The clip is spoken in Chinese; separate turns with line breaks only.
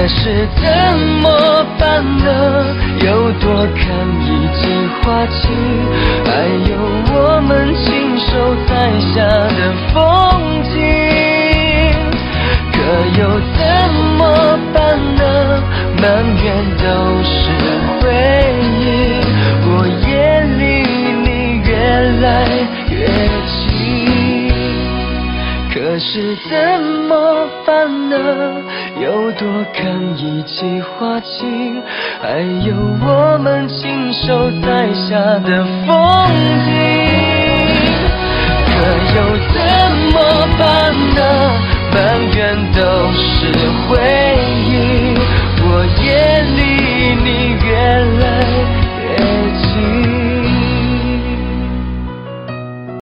可是怎么办呢？有多看一季花期，还有我们亲手栽下的风景，可又怎么办呢？满园都是回忆，我也离你越来越近。可是怎么办呢？有多看一季花期，还有我们亲手栽下的风景，可又怎